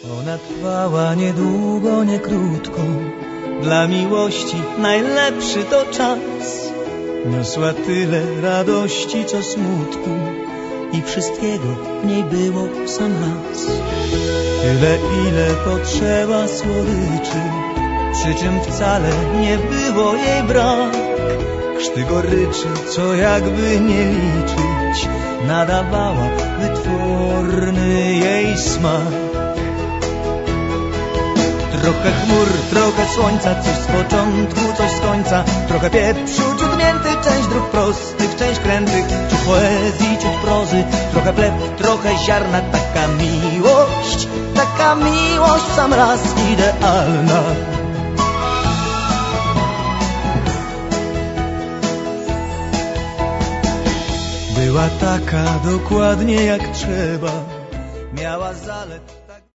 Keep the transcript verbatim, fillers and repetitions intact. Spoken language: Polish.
Ona trwała niedługo, nie krótko. Dla miłości najlepszy to czas. Niosła tyle radości, co smutku, i wszystkiego w niej było w sam raz. Tyle, ile potrzeba słodyczy, przy czym wcale nie było jej brak. Krzty goryczy, co jakby nie liczyć, nadawała wytworny jej smak. Trochę chmur, trochę słońca, coś z początku, coś z końca. Trochę pieprzu, ciut mięty, część dróg prostych, część krętych. Ciut poezji, ciut prozy, trochę pleb, trochę ziarna. Taka miłość, taka miłość w sam raz idealna. Była taka dokładnie jak trzeba, miała zalet.